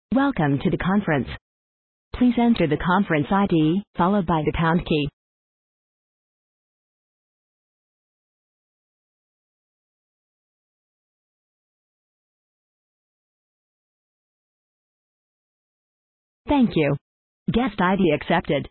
Welcome to the conference. Please enter the conference ID, followed by the pound key. Thank you. Guest ID accepted.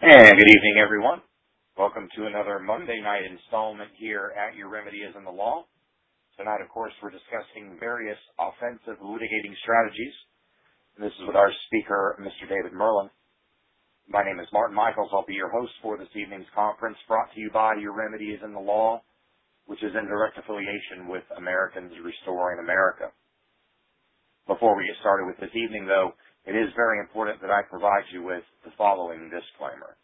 And good evening, everyone. Welcome to another Monday night installment here at Your Remedy is in the Law. Tonight, of course, we're discussing various offensive litigating strategies. And this is with our speaker, Mr. David Merlin. My name is Martin Michaels. I'll be your host for this evening's conference, brought to you by Your Remedy is in the Law, which is in direct affiliation with Americans Restoring America. Before we get started with this evening, though, it is very important that I provide you with the following disclaimer.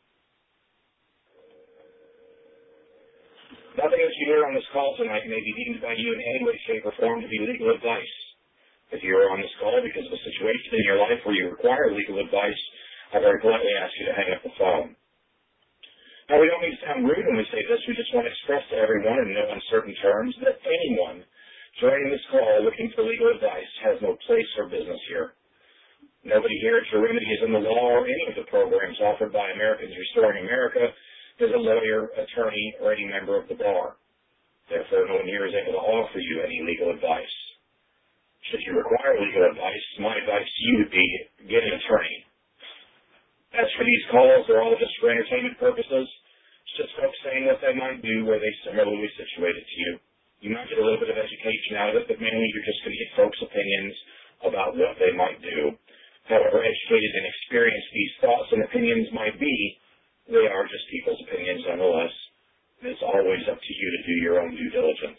Nothing that you hear on this call tonight may be deemed by you in any way, shape, or form to be legal advice. If you are on this call because of a situation in your life where you require legal advice, I very politely ask you to hang up the phone. Now, we don't mean to sound rude when we say this. We just want to express to everyone in no uncertain terms that anyone joining this call looking for legal advice has no place or business here. Nobody here at Your Remedy is in the Law or any of the programs offered by Americans Restoring America is a lawyer, attorney, or any member of the bar. Therefore, no one here is able to offer you any legal advice. Should you require legal advice, my advice to you would be get an attorney. As for these calls, they're all just for entertainment purposes. It's just folks saying what they might do where they similarly situated to you. You might get a little bit of education out of it, but mainly you're just going to get folks' opinions about what they might do. However educated and experienced these thoughts and opinions might be, they are just people's opinions nonetheless. It's always up to you to do your own due diligence.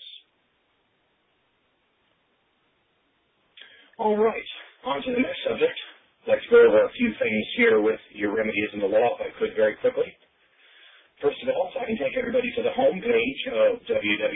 All right, on to the next subject. Let's go over a few things here with Your Remedy is in the Law, if I could, very quickly. First of all, if I can take everybody to the home page of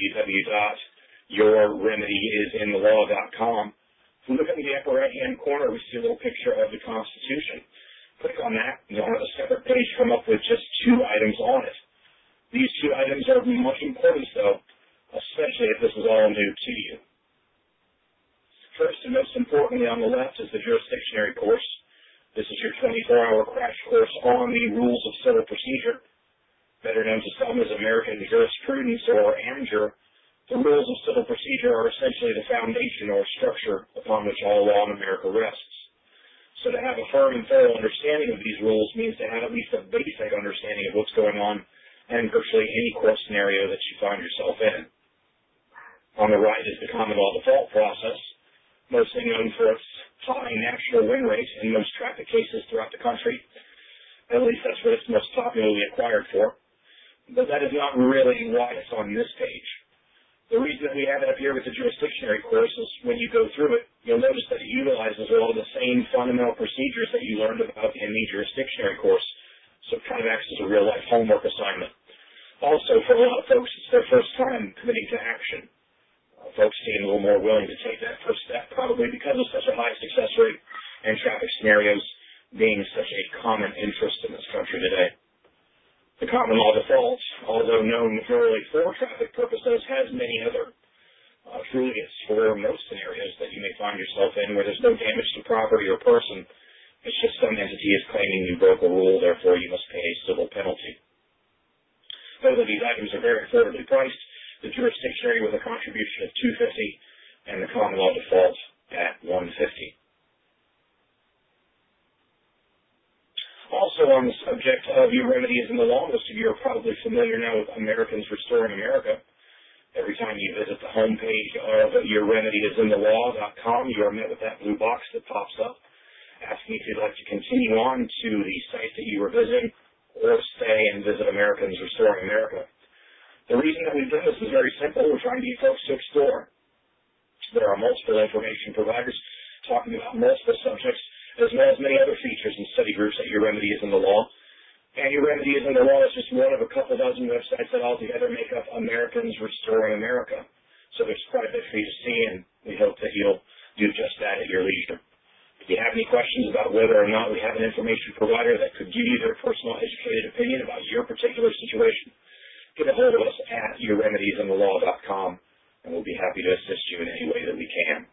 www.yourremedyisinthelaw.com. If we look in the upper right-hand corner, we see a little picture of the Constitution. Click on that, and you'll have a separate page come up with just 2 items on it. These 2 items are much important, though, especially if this is all new to you. First and most importantly on the left is the jurisdictionary course. This is your 24-hour crash course on the rules of civil procedure, better known to some as American jurisprudence or AMJUR. The rules of civil procedure are essentially the foundation or structure upon which all law in America rests. So to have a firm and thorough understanding of these rules means to have at least a basic understanding of what's going on in virtually any court scenario that you find yourself in. On the right is the common law default process, mostly known for its high national win rate in most traffic cases throughout the country. At least that's what it's most popularly acquired for. But that is not really why it's on this page. The reason that we have it up here with the jurisdictionary course is when you go through it, you'll notice that it utilizes all the same fundamental procedures that you learned about in the jurisdictionary course. So it kind of acts as a real-life homework assignment. Also, for a lot of folks, it's their first time committing to action. Folks seem a little more willing to take that first step, probably because of such a high success rate and traffic scenarios being such a common interest in this country today. The common law default, although known purely for traffic purposes, has many other truly it's for most scenarios that you may find yourself in where there's no damage to property or person. It's just some entity is claiming you broke a rule, therefore you must pay a civil penalty. Both of these items are very affordably priced. The jurisdictionary with a contribution of $250 and the common law default at $150. Also on the subject of Your Remedy is in the Law, most of you are probably familiar now with Americans Restoring America. Every time you visit the homepage of yourremedyisinthelaw.com, you are met with that blue box that pops up, asking if you'd like to continue on to the site that you were visiting or stay and visit Americans Restoring America. The reason that we've done this is very simple. We're trying to get folks to explore. There are multiple information providers talking about multiple subjects, as well as many other features and study groups at Your Remedy is in the Law. And Your Remedy is in the Law is just one of a couple dozen websites that altogether make up Americans Restoring America. So there's quite a bit for you to see, and we hope that you'll do just that at your leisure. If you have any questions about whether or not we have an information provider that could give you their personal educated opinion about your particular situation, get a hold of us at yourremedyisinthelaw.com, and we'll be happy to assist you in any way that we can.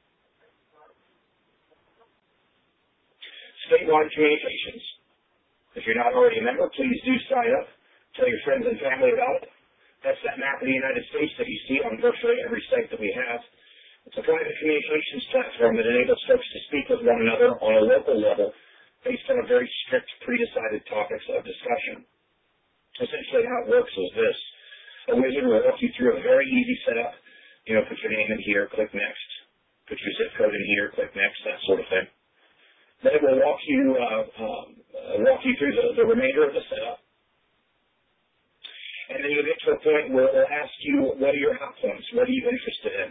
Statewide communications. If you're not already a member, please do sign up. Tell your friends and family about it. That's that map of the United States that you see on virtually every site that we have. It's a private communications platform that enables folks to speak with one another on a local level based on a very strict, pre-decided topics of discussion. Essentially how it works is this. A wizard will walk you through a very easy setup. Put your name in here, click next. Put your zip code in here, click next, that sort of thing. Then it will walk you through the remainder of the setup. And then you'll get to a point where it will ask you, what are your hot points? What are you interested in?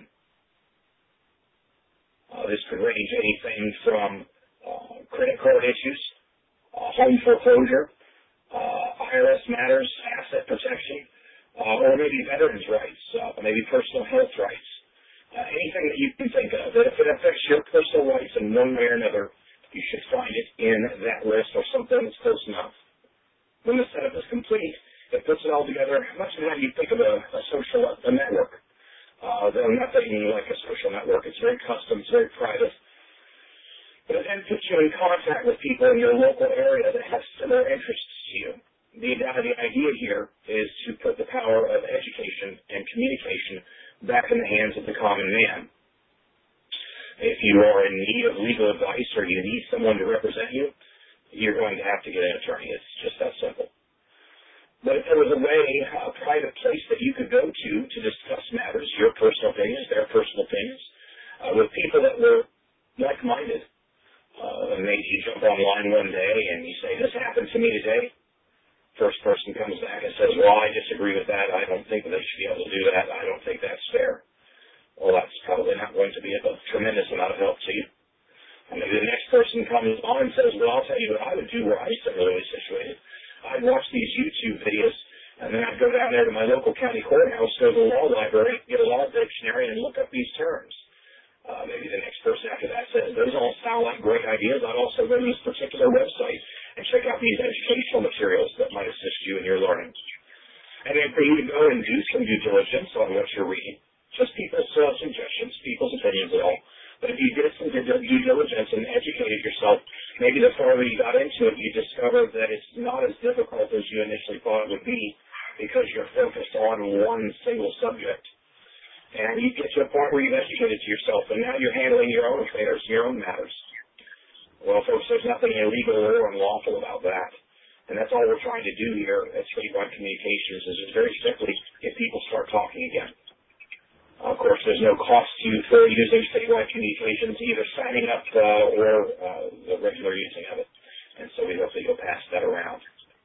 This could range anything from credit card issues, home foreclosure, IRS matters, asset protection, or maybe veterans' rights, maybe personal health rights. Anything that you can think of that if it affects your personal rights in one way or another, you should find it in that list or something that's close enough. When the setup is complete, it puts it all together much as you think of a social network. Though nothing like a social network. It's very custom. It's very private. But it then puts you in contact with people in your local area that have similar interests to you. The idea here is to put the power of education and communication back in the hands of the common man. If you are in need of legal advice or you need someone to represent you, you're going to have to get an attorney. It's just that simple. But if there was a way, a private place that you could go to discuss matters, your personal opinions, their personal opinions, with people that were like-minded, maybe you jump online one day and you say, this happened to me today. First person comes back and says, well, I disagree with that. I don't think they should be able to do that. I don't think that's fair. Well, that's probably not going to be a tremendous amount of help to you. And maybe the next person comes on and says, well, I'll tell you what I would do were I similarly situated. I'd watch these YouTube videos, and then I'd go down there to my local county courthouse, go to the law library, get a law dictionary, and look up these terms. Maybe the next person after that says, those all sound like great ideas. I'd also go to this particular website and check out these educational materials that might assist you in your learning. And then for you to go and do some due diligence on what you're reading. Just people's suggestions, people's opinions at all. But if you did some due diligence and educated yourself, maybe the farther you got into it, you discovered that it's not as difficult as you initially thought it would be because you're focused on one single subject. And you get to a point where you've educated yourself, and now you're handling your own affairs, your own matters. Well, folks, there's nothing illegal or unlawful about that. And that's all we're trying to do here at Statewide Communications is just very simply get people start talking again. Of course, there's no cost to you for using Statewide Communications, either signing up or the regular using of it. And so we hope that you'll pass that around.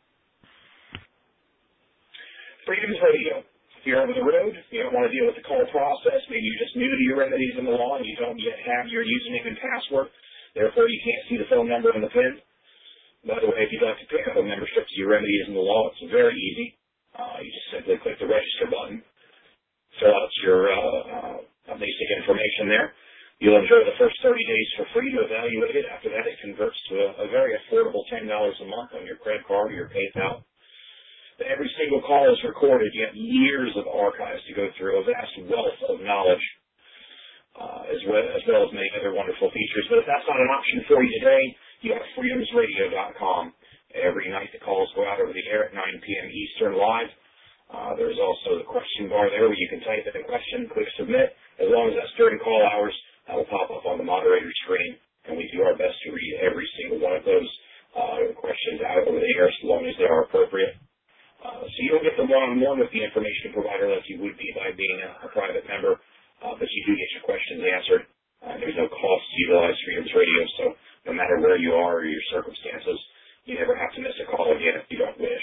Freedoms Radio. If you're over the road, you don't want to deal with the call process, maybe you're just new to your remedies in the law and you don't yet have your username and password, therefore you can't see the phone number and the PIN. By the way, if you'd like to pick up a membership to your remedies in the law, it's very easy. You just simply click the register button. Fill out your basic information there. You'll enjoy the first 30 days for free to evaluate it. After that, it converts to a very affordable $10 a month on your credit card or your PayPal. Every single call is recorded. You have years of archives to go through, a vast wealth of knowledge, as well as many other wonderful features. But if that's not an option for you today, you have freedomsradio.com. Every night the calls go out over the air at 9 p.m. Eastern live. There's also the question bar there where you can type in a question, click submit. As long as that's during call hours, that will pop up on the moderator screen, and we do our best to read every single one of those questions out over the air as long as they are appropriate. So you don't get the one-on-one with the information provider like you would be by being a private member, but you do get your questions answered. There's no cost to utilize Freedoms Radio, so no matter where you are or your circumstances, you never have to miss a call again if you don't wish.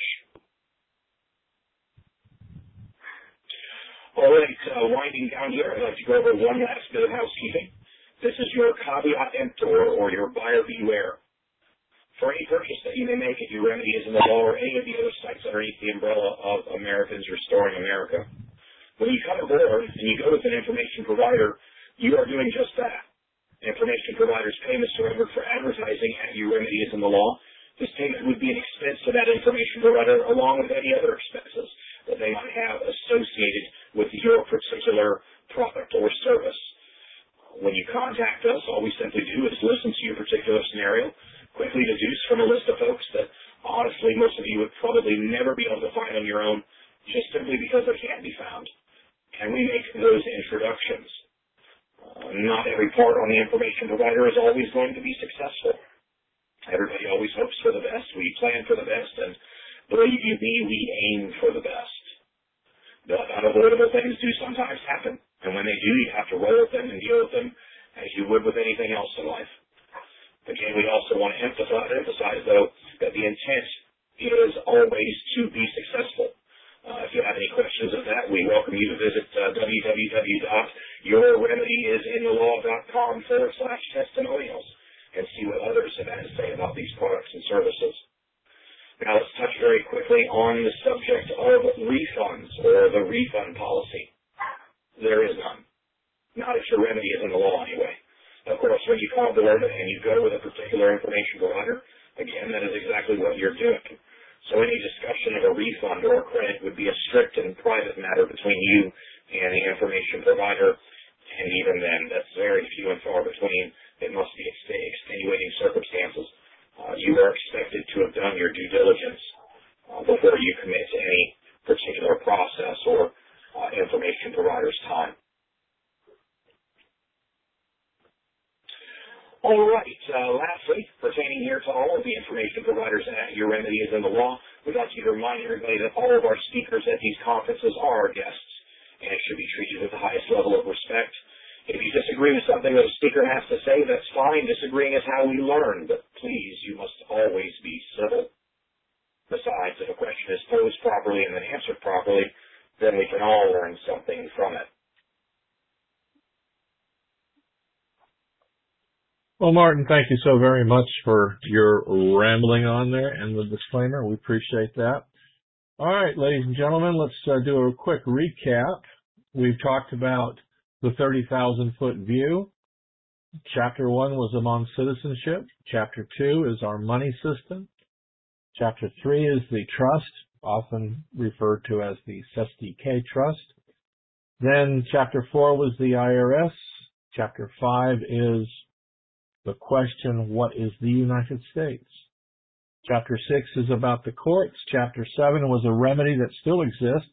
All right, winding down here, I'd like to go over one last bit of housekeeping. This is your caveat emptor, or your buyer beware. For any purchase that you may make at your remedies in the law or any of the other sites underneath the umbrella of Americans Restoring America, when you come aboard and you go with an information provider, you are doing just that. Information providers' payments are rendered for advertising at your remedies in the law. This payment would be an expense to that information provider along with any other expenses that they might have associated with your particular product or service. When you contact us, all we simply do is listen to your particular scenario, quickly deduce from a list of folks that honestly most of you would probably never be able to find on your own just simply because they can't be found. And we make those introductions. Not every part on the information provider is always going to be successful. Everybody always hopes for the best. We plan for the best, and believe you me, we aim for the best. But unavoidable things do sometimes happen, and when they do, you have to roll with them and deal with them as you would with anything else in life. Again, we also want to emphasize, though, that the intent is always to be successful. If you have any questions of that, we welcome you to visit www.yourremedyisinthe-law.com/testimonials and see what others have had to say about these products and services. Now let's touch very quickly on the subject of refunds, or the refund policy. There is none. Not if your remedy is in the law anyway. Of course, when you call Board and you go with a particular information provider, again, that is exactly what you're doing. So any discussion of a refund or a credit would be a strict and private matter between you and the information provider, and even then, that's very few and far between. It must be extenuating circumstances. You are expected to have done your due diligence before you commit to any particular process or information provider's time. All right. Lastly, pertaining here to all of the information providers at Your Remedy is in the Law, we'd like you to remind everybody that all of our speakers at these conferences are our guests and should be treated with the highest level of respect. If you disagree with something that a speaker has to say, that's fine. Disagreeing is how we learn, but please, you must always be civil. Besides, if a question is posed properly and then answered properly, then we can all learn something from it. Well, Martin, thank you so very much for your rambling on there and the disclaimer. We appreciate that. All right, ladies and gentlemen, let's do a quick recap. We've talked about the 30,000-foot view. Chapter 1 was among citizenship. Chapter 2 is our money system. Chapter 3 is the trust, often referred to as the SDK trust. Then Chapter 4 was the IRS. Chapter 5 is the question, what is the United States? Chapter 6 is about the courts. Chapter 7 was a remedy that still exists.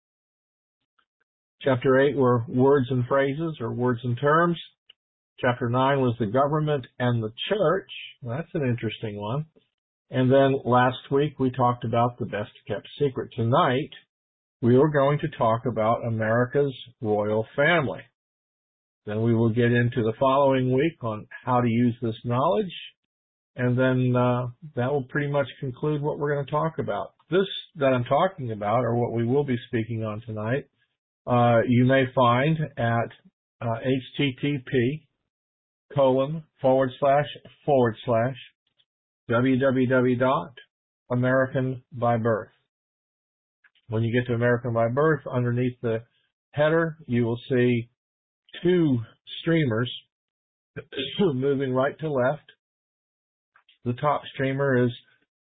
Chapter 8 were words and phrases, or words and terms. Chapter 9 was the government and the church. Well, that's an interesting one. And then last week we talked about the best kept secret. Tonight we are going to talk about America's royal family. Then we will get into the following week on how to use this knowledge, and then that will pretty much conclude what we're going to talk about. This that I'm talking about, or what we will be speaking on tonight, you may find at http://www.americanbybirth. When you get to American by Birth, underneath the header, you will see two streamers moving right to left. The top streamer is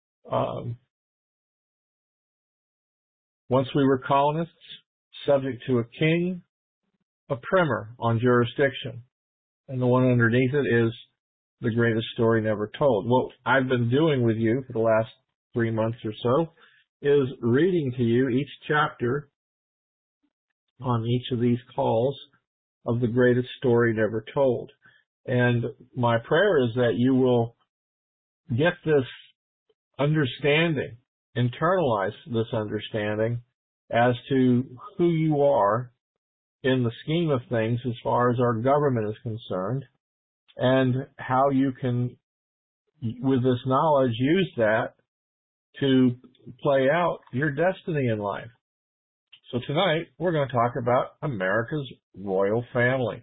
once we were colonists, subject to a king, a primer on jurisdiction. And the one underneath it is the greatest story never told. What I've been doing with you for the last 3 months or so is reading to you each chapter on each of these calls of the greatest story never told. And my prayer is that you will get this understanding, internalize this understanding as to who you are in the scheme of things as far as our government is concerned, and how you can, with this knowledge, use that to play out your destiny in life. So tonight, we're going to talk about America's royal family.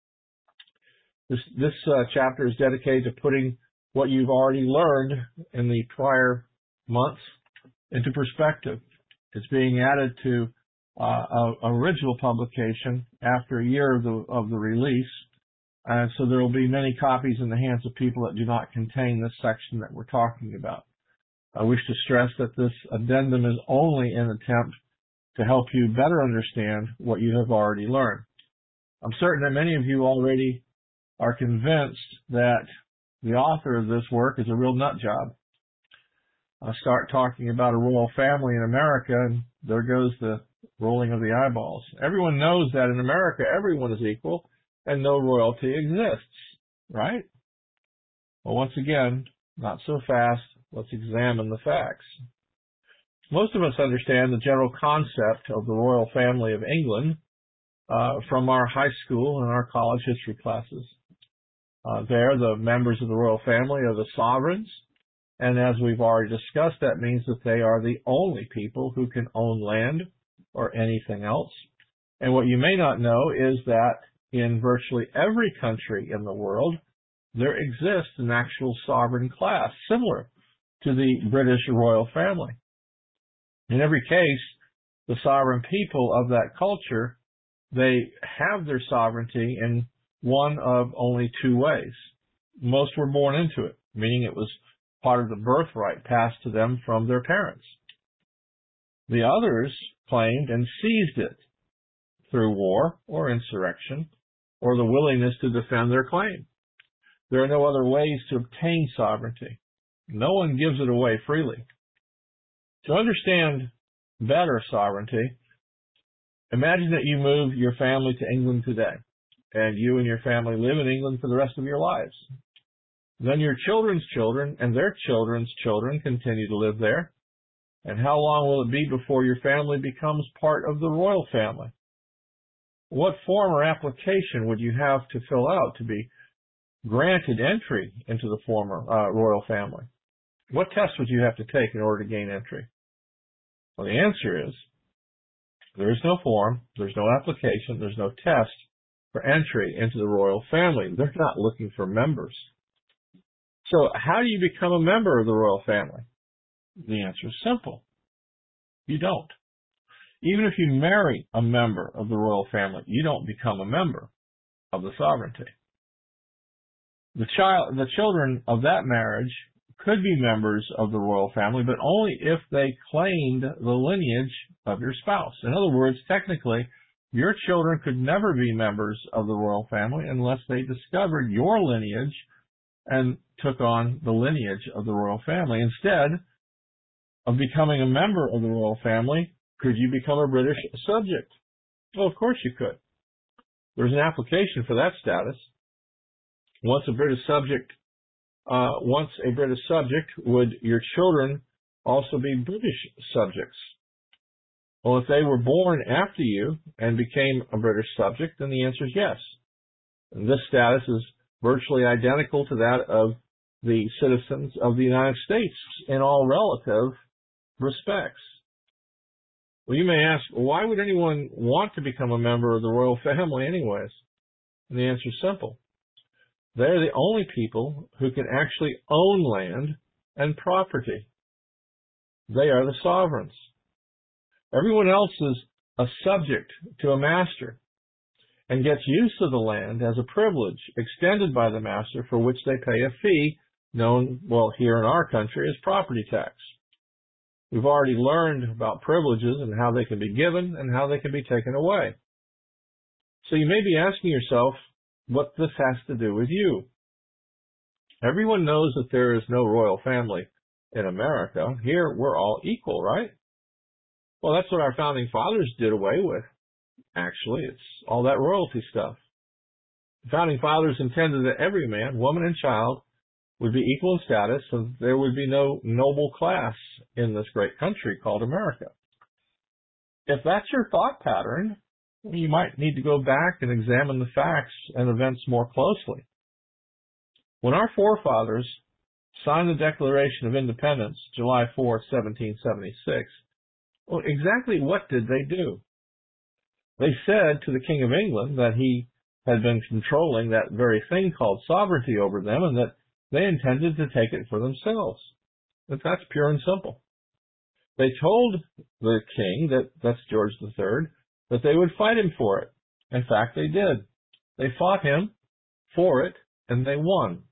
This chapter is dedicated to putting what you've already learned in the prior months into perspective. It's being added to an original publication after a year of the release. And so there will be many copies in the hands of people that do not contain this section that we're talking about. I wish to stress that this addendum is only an attempt to help you better understand what you have already learned. I'm certain that many of you already are convinced that the author of this work is a real nut job. I start talking about a royal family in America, and there goes the rolling of the eyeballs. Everyone knows that in America, everyone is equal and no royalty exists, right? Well, once again, Not so fast. Let's examine the facts. Most of us understand the general concept of the royal family of England from our high school and our college history classes. There, the members of the royal family are the sovereigns, and as we've already discussed, that means that they are the only people who can own land or anything else. And what you may not know is that in virtually every country in the world, there exists an actual sovereign class similar to the British royal family. In every case, the sovereign people of that culture, they have their sovereignty in one of only two ways. Most were born into it, meaning it was part of the birthright passed to them from their parents. The others claimed and seized it through war or insurrection or the willingness to defend their claim. There are no other ways to obtain sovereignty. No one gives it away freely. To understand better sovereignty, imagine that you move your family to England today, and you and your family live in England for the rest of your lives. Then your children's children and their children's children continue to live there. And how long will it be before your family becomes part of the royal family? What form or application would you have to fill out to be granted entry into the former royal family? What test would you have to take in order to gain entry? Well, the answer is there is no form, there's no application, there's no test for entry into the royal family. They're not looking for members. So how do you become a member of the royal family? The answer is simple. You don't. Even if you marry a member of the royal family, you don't become a member of the sovereignty. The children of that marriage could be members of the royal family, but only if they claimed the lineage of your spouse. In other words, technically, your children could never be members of the royal family unless they discovered your lineage and took on the lineage of the royal family. Instead of becoming a member of the royal family, could you become a British subject? Well, of course you could. There's an application for that status. Once a British subject, would your children also be British subjects? Well, if they were born after you and became a British subject, then the answer is yes. And this status is virtually identical to that of the citizens of the United States in all relative respects. Well, you may ask, why would anyone want to become a member of the royal family anyways? And the answer is simple. They're the only people who can actually own land and property. They are the sovereigns. Everyone else is a subject to a master and gets use of the land as a privilege extended by the master for which they pay a fee known, well, here in our country as property tax. We've already learned about privileges and how they can be given and how they can be taken away. So you may be asking yourself what this has to do with you. Everyone knows that there is no royal family in America. Here we're all equal, right? Well, that's what our founding fathers did away with. Actually, it's all that royalty stuff. The founding fathers intended that every man, woman, and child would be equal in status, so there would be no noble class in this great country called America. If that's your thought pattern, you might need to go back and examine the facts and events more closely. When our forefathers signed the Declaration of Independence, July 4, 1776, well, exactly what did they do? They said to the King of England that he had been controlling that very thing called sovereignty over them and that they intended to take it for themselves. But that's pure and simple. They told the king, that's George III, that they would fight him for it. In fact, they did. They fought him for it, and they won.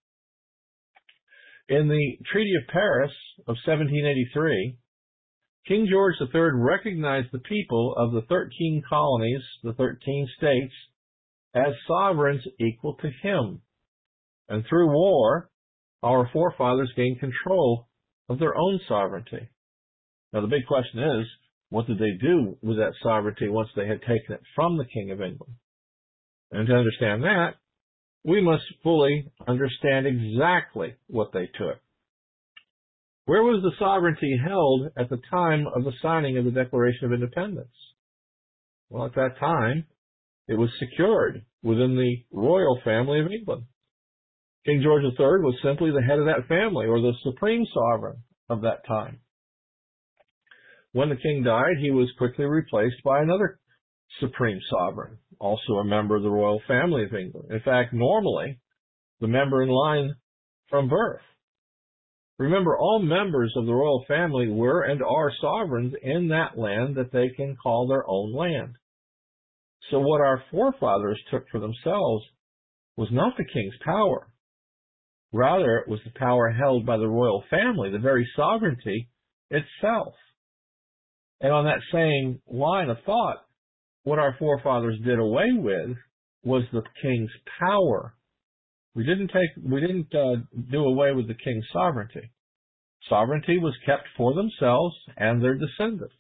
In the Treaty of Paris of 1783, King George III recognized the people of the 13 colonies, the 13 states, as sovereigns equal to him. And through war, our forefathers gained control of their own sovereignty. Now, the big question is, what did they do with that sovereignty once they had taken it from the King of England? And to understand that, we must fully understand exactly what they took. Where was the sovereignty held at the time of the signing of the Declaration of Independence? Well, at that time, it was secured within the royal family of England. King George III was simply the head of that family, or the supreme sovereign of that time. When the king died, he was quickly replaced by another supreme sovereign, also a member of the royal family of England. In fact, normally, the member in line from birth. Remember, all members of the royal family were and are sovereigns in that land that they can call their own land. So what our forefathers took for themselves was not the king's power. Rather, it was the power held by the royal family, the very sovereignty itself. And on that same line of thought, what our forefathers did away with was the king's power. We didn't do away with the king's sovereignty. Sovereignty was kept for themselves and their descendants.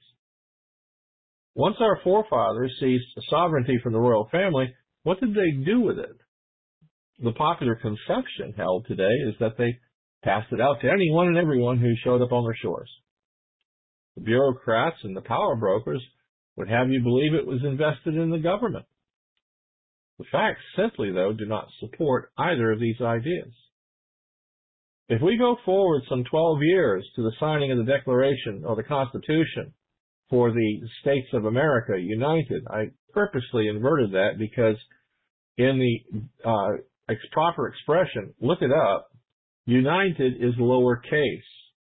Once our forefathers seized sovereignty from the royal family, what did they do with it? The popular conception held today is that they passed it out to anyone and everyone who showed up on their shores. The bureaucrats and the power brokers would have you believe it was invested in the government. The facts simply, though, do not support either of these ideas. If we go forward some 12 years to the signing of the Declaration or the Constitution for the States of America United, I purposely inverted that because in the proper expression, look it up, United is lowercase,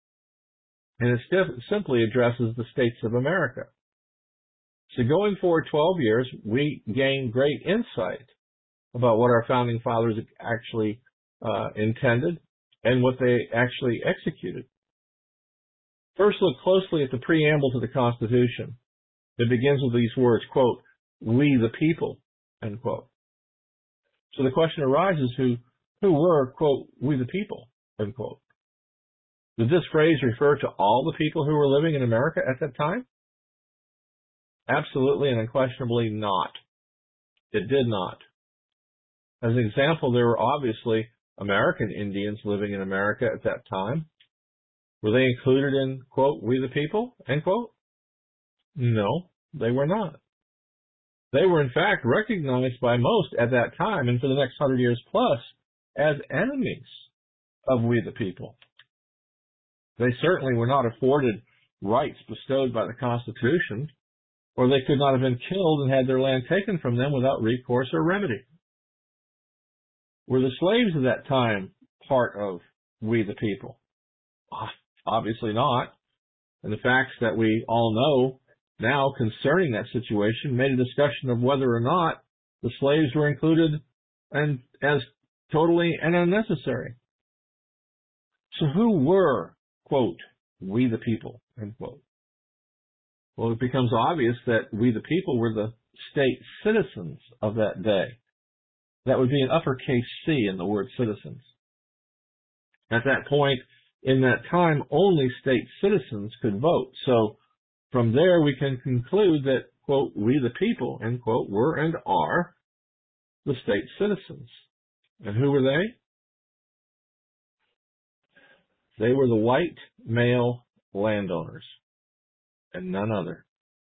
and it simply addresses the States of America. So going forward 12 years, we gain great insight about what our founding fathers actually intended and what they actually executed. First, look closely at the preamble to the Constitution. It begins with these words, quote, "We the people," end quote. So the question arises, who were, quote, "we the people," end quote. Did this phrase refer to all the people who were living in America at that time? Absolutely and unquestionably not. It did not. As an example, there were obviously American Indians living in America at that time. Were they included in, quote, "we the people," end quote? No, they were not. They were in fact recognized by most at that time and for the next 100 years plus as enemies of we the people. They certainly were not afforded rights bestowed by the Constitution, or they could not have been killed and had their land taken from them without recourse or remedy. Were the slaves of that time part of we the people? Obviously not. And the facts that we all know now concerning that situation made a discussion of whether or not the slaves were included and as totally and unnecessary. So who were, quote, "we the people," end quote? Well, it becomes obvious that we the people were the state citizens of that day. That would be an uppercase C in the word citizens. At that point, in that time, only state citizens could vote. So from there, we can conclude that, quote, "we the people," end quote, were and are the state citizens. And who were they? They were the white male landowners and none other.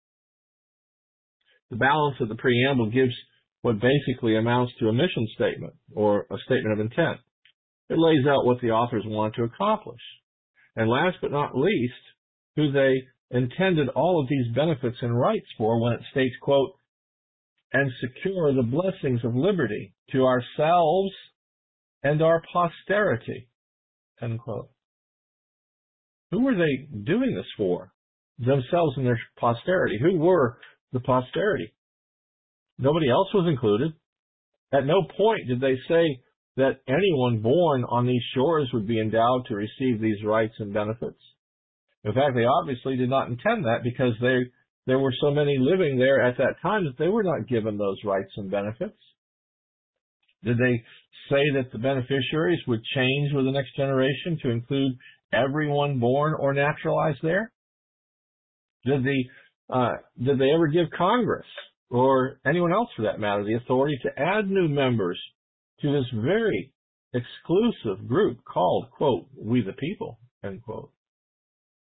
The balance of the preamble gives what basically amounts to a mission statement or a statement of intent. It lays out what the authors wanted to accomplish. And last but not least, who they intended all of these benefits and rights for when it states, quote, "and secure the blessings of liberty to ourselves and our posterity," end quote. Who were they doing this for? Themselves and their posterity. Who were the posterity? Nobody else was included. At no point did they say that anyone born on these shores would be endowed to receive these rights and benefits. In fact, they obviously did not intend that because there were so many living there at that time that they were not given those rights and benefits. Did they say that the beneficiaries would change with the next generation to include everyone born or naturalized there? Did they ever give Congress, or anyone else for that matter, the authority to add new members to this very exclusive group called, quote, "we the people," end quote?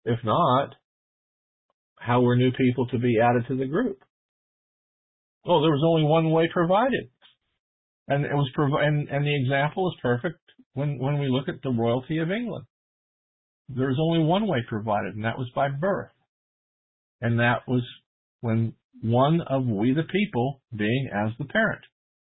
If not, how were new people to be added to the group? Well, there was only one way provided. And it was and the example is perfect when we look at the royalty of England. There was only one way provided, and that was by birth. And that was when one of we the people being as the parent.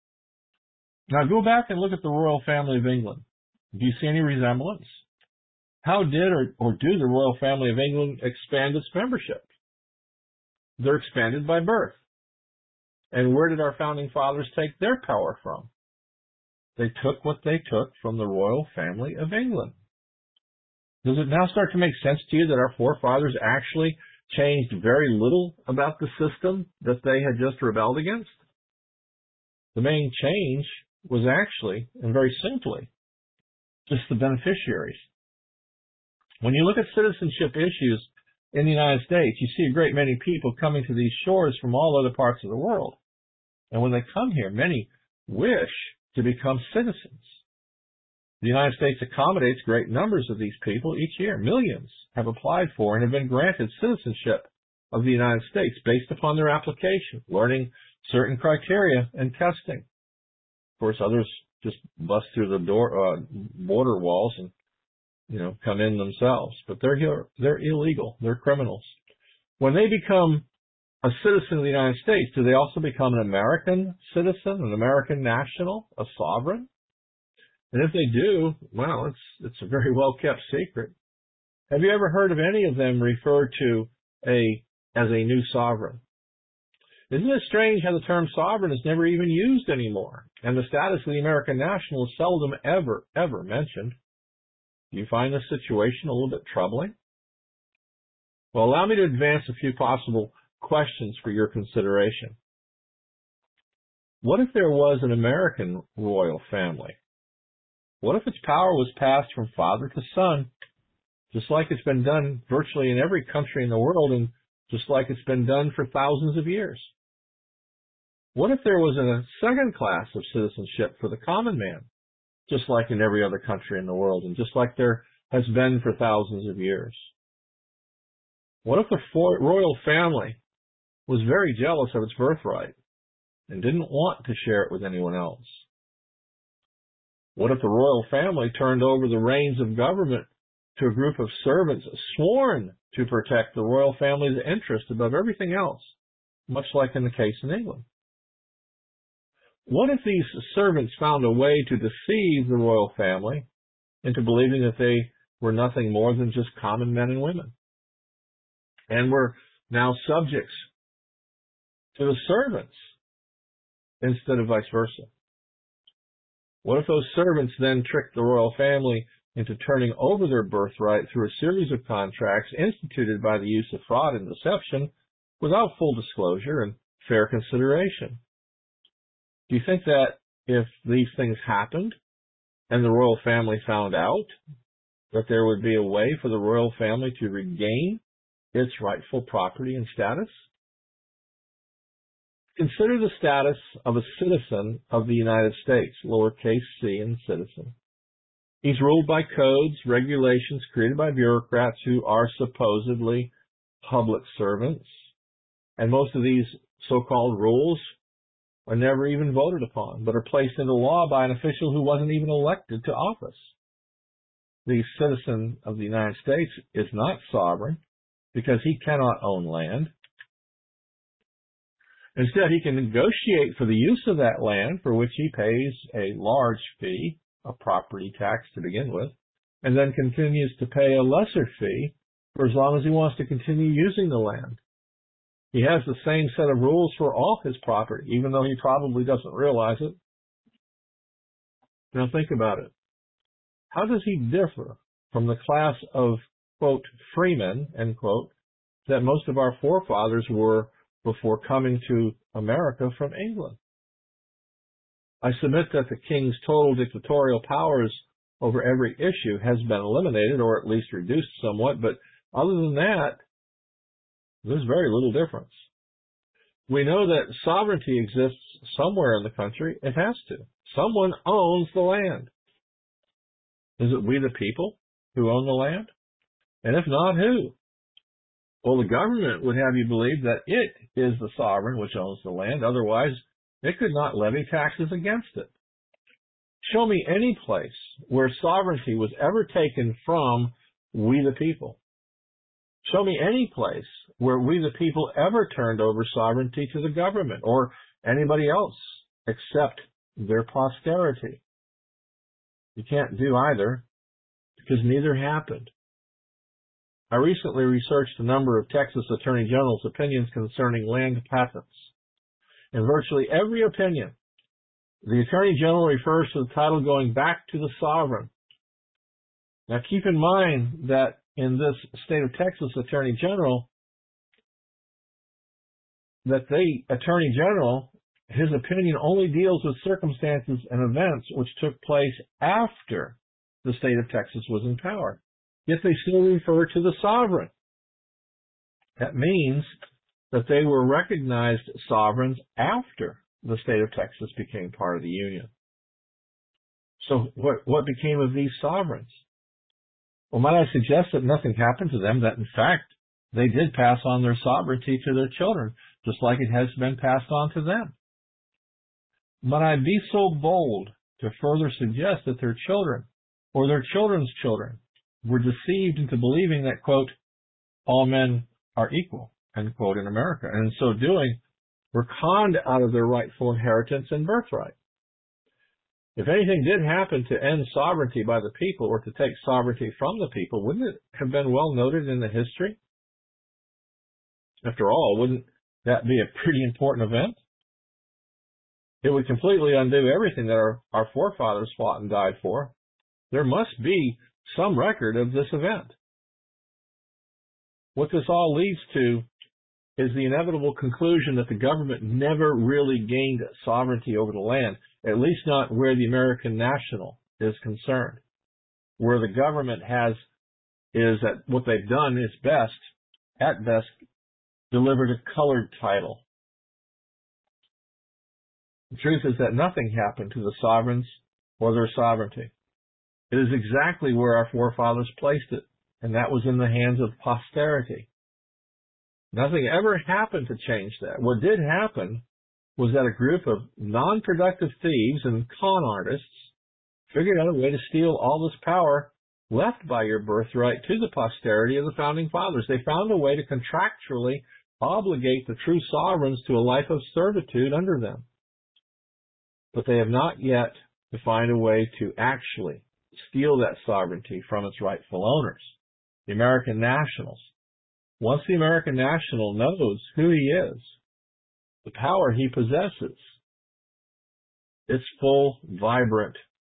Now go back and look at the royal family of England. Do you see any resemblance? How did or do the royal family of England expand its membership? They're expanded by birth. And where did our founding fathers take their power from? They took what they took from the royal family of England. Does it now start to make sense to you that our forefathers actually changed very little about the system that they had just rebelled against? The main change was actually, and very simply, just the beneficiaries. When you look at citizenship issues in the United States, you see a great many people coming to these shores from all other parts of the world. And when they come here, many wish to become citizens. The United States accommodates great numbers of these people each year. Millions have applied for and have been granted citizenship of the United States based upon their application, learning certain criteria and testing. Of course, others just bust through the border walls and come in themselves. But they're here. They're illegal. They're criminals. When they become a citizen of the United States, do they also become an American citizen, an American national, a sovereign? And if they do, well, it's a very well-kept secret. Have you ever heard of any of them referred to as a new sovereign? Isn't it strange how the term sovereign is never even used anymore, and the status of the American national is seldom ever mentioned? Do you find this situation a little bit troubling? Well, allow me to advance a few possible questions for your consideration. What if there was an American royal family? What if its power was passed from father to son, just like it's been done virtually in every country in the world and just like it's been done for thousands of years? What if there was a second class of citizenship for the common man, just like in every other country in the world and just like there has been for thousands of years? What if the royal family was very jealous of its birthright and didn't want to share it with anyone else? What if the royal family turned over the reins of government to a group of servants sworn to protect the royal family's interest above everything else, much like in the case in England? What if these servants found a way to deceive the royal family into believing that they were nothing more than just common men and women, and were now subjects to the servants instead of vice versa? What if those servants then tricked the royal family into turning over their birthright through a series of contracts instituted by the use of fraud and deception without full disclosure and fair consideration? Do you think that if these things happened and the royal family found out, that there would be a way for the royal family to regain its rightful property and status? Consider the status of a citizen of the United States, lowercase c in citizen. He's ruled by codes, regulations created by bureaucrats who are supposedly public servants. And most of these so-called rules are never even voted upon, but are placed into law by an official who wasn't even elected to office. The citizen of the United States is not sovereign because he cannot own land. Instead, he can negotiate for the use of that land, for which he pays a large fee, a property tax to begin with, and then continues to pay a lesser fee for as long as he wants to continue using the land. He has the same set of rules for all his property, even though he probably doesn't realize it. Now think about it. How does he differ from the class of, quote, freemen, end quote, that most of our forefathers were before coming to America from England? I submit that the king's total dictatorial powers over every issue has been eliminated, or at least reduced somewhat, but other than that, there's very little difference. We know that sovereignty exists somewhere in the country. It has to. Someone owns the land. Is it we the people who own the land? And if not, who? Well, the government would have you believe that it is the sovereign which owns the land. Otherwise, it could not levy taxes against it. Show me any place where sovereignty was ever taken from we the people. Show me any place where we the people ever turned over sovereignty to the government or anybody else except their posterity. You can't do either because neither happened. I recently researched a number of Texas Attorney General's opinions concerning land patents. In virtually every opinion, the Attorney General refers to the title going back to the sovereign. Now keep in mind that in this state of Texas Attorney General, that the Attorney General, his opinion only deals with circumstances and events which took place after the state of Texas was in power. Yet they still refer to the sovereign. That means that they were recognized sovereigns after the state of Texas became part of the Union. So what became of these sovereigns? Well, might I suggest that nothing happened to them, that in fact they did pass on their sovereignty to their children, just like it has been passed on to them. Might I be so bold to further suggest that their children or their children's children were deceived into believing that, quote, all men are equal, end quote, in America, and in so doing were conned out of their rightful inheritance and birthright. If anything did happen to end sovereignty by the people or to take sovereignty from the people, wouldn't it have been well noted in the history? After all, wouldn't that be a pretty important event? It would completely undo everything that our forefathers fought and died for. There must be some record of this event. What this all leads to is the inevitable conclusion that the government never really gained sovereignty over the land, at least not where the American national is concerned. Where the government is that what they've done is at best, delivered a colored title. The truth is that nothing happened to the sovereigns or their sovereignty. It is exactly where our forefathers placed it, and that was in the hands of posterity. Nothing ever happened to change that. What did happen was that a group of non-productive thieves and con artists figured out a way to steal all this power left by your birthright to the posterity of the Founding Fathers. They found a way to contractually obligate the true sovereigns to a life of servitude under them. But they have not yet defined a way to actually steal that sovereignty from its rightful owners, the American nationals. Once the American national knows who he is, the power he possesses, it's full, vibrant,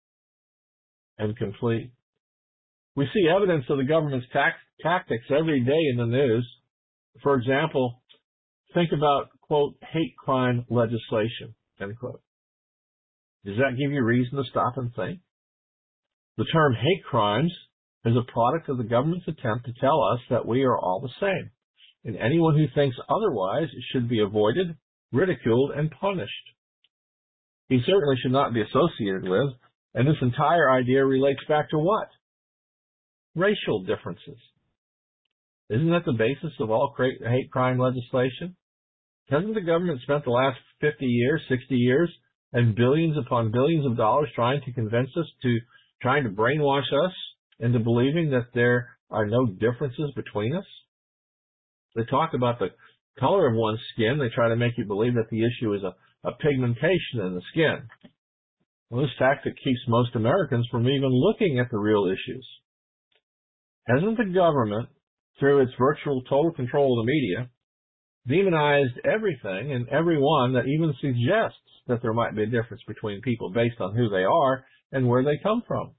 and complete. We see evidence of the government's tactics every day in the news. For example, think about, quote, hate crime legislation, end quote. Does that give you reason to stop and think? The term hate crimes is a product of the government's attempt to tell us that we are all the same, and anyone who thinks otherwise should be avoided, ridiculed, and punished. He certainly should not be associated with, and this entire idea relates back to what? Racial differences. Isn't that the basis of all hate crime legislation? Hasn't the government spent the last 50 years, 60 years, and billions upon billions of dollars trying to convince us trying to brainwash us into believing that there are no differences between us? They talk about the color of one's skin. They try to make you believe that the issue is a pigmentation in the skin. Well, this tactic keeps most Americans from even looking at the real issues. Hasn't the government, through its virtual total control of the media, demonized everything and everyone that even suggests that there might be a difference between people based on who they are and where they come from?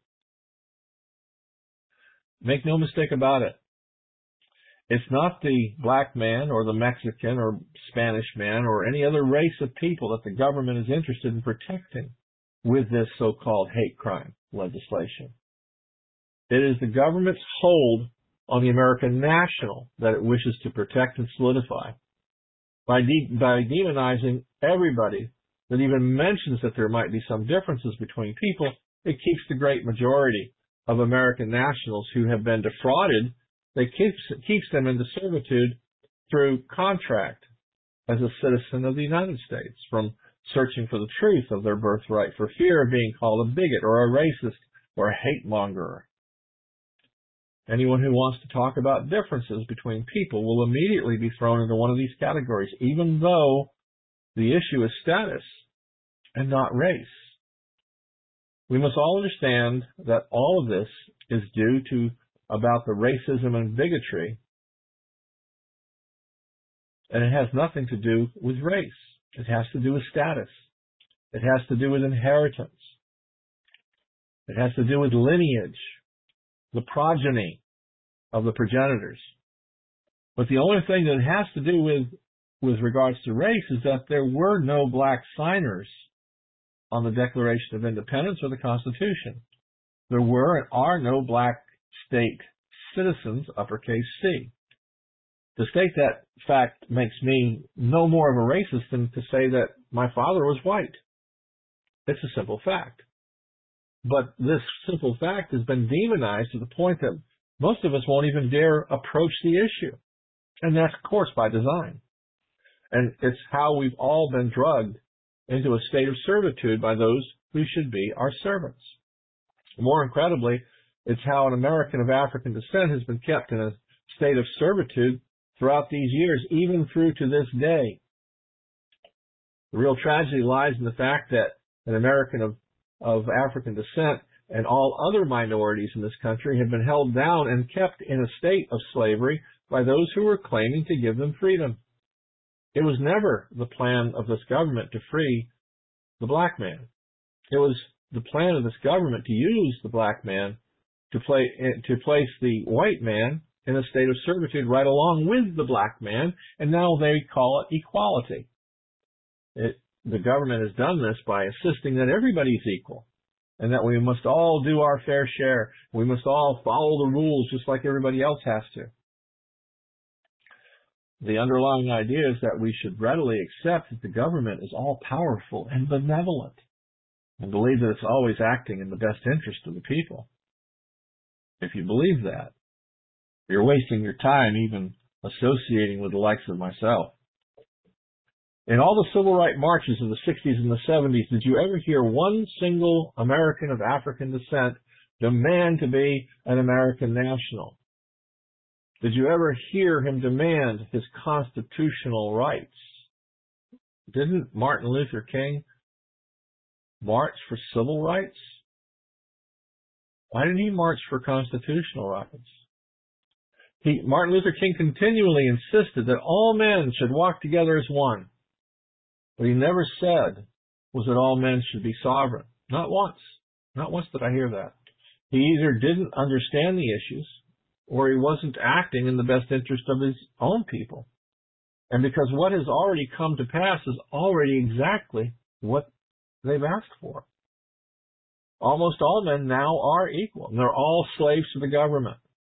Make no mistake about it. It's not the black man or the Mexican or Spanish man or any other race of people that the government is interested in protecting with this so-called hate crime legislation. It is the government's hold on the American national that it wishes to protect and solidify. By demonizing everybody that even mentions that there might be some differences between people, it keeps the great majority of American nationals who have been defrauded that keeps them into servitude through contract as a citizen of the United States, from searching for the truth of their birthright for fear of being called a bigot or a racist or a hate monger. Anyone who wants to talk about differences between people will immediately be thrown into one of these categories, even though the issue is status and not race. We must all understand that all of this is due to about the racism and bigotry, and it has nothing to do with race. It has to do with status. It has to do with inheritance. It has to do with lineage, the progeny of the progenitors. But the only thing that it has to do with regards to race is that there were no black signers on the Declaration of Independence or the Constitution. There were and are no black state citizens, uppercase C. To state that fact makes me no more of a racist than to say that my father was white. It's a simple fact. But this simple fact has been demonized to the point that most of us won't even dare approach the issue. And that's, of course, by design. And it's how we've all been drugged into a state of servitude by those who should be our servants. More incredibly, it's how an American of African descent has been kept in a state of servitude throughout these years, even through to this day. The real tragedy lies in the fact that an American of African descent and all other minorities in this country have been held down and kept in a state of slavery by those who were claiming to give them freedom. It was never the plan of this government to free the black man. It was the plan of this government to use the black man to place the white man in a state of servitude right along with the black man, and now they call it equality. The government has done this by insisting that everybody's equal and that we must all do our fair share. We must all follow the rules just like everybody else has to. The underlying idea is that we should readily accept that the government is all-powerful and benevolent and believe that it's always acting in the best interest of the people. If you believe that, you're wasting your time even associating with the likes of myself. In all the civil rights marches of the 60s and the 70s, did you ever hear one single American of African descent demand to be an American national? Did you ever hear him demand his constitutional rights? Didn't Martin Luther King march for civil rights? Why didn't he march for constitutional rights? Martin Luther King continually insisted that all men should walk together as one. What he never said was that all men should be sovereign. Not once. Not once did I hear that. He either didn't understand the issues or he wasn't acting in the best interest of his own people. And because what has already come to pass is already exactly what they've asked for. Almost all men now are equal, and they're all slaves to the government.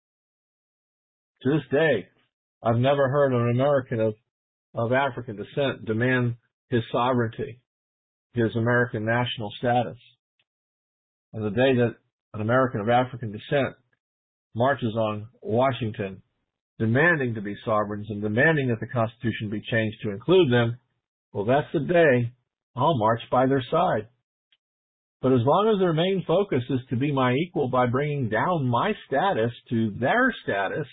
To this day, I've never heard an American of African descent demand his sovereignty, his American national status. And the day that an American of African descent marches on Washington demanding to be sovereigns and demanding that the Constitution be changed to include them, well, that's the day I'll march by their side. But as long as their main focus is to be my equal by bringing down my status to their status,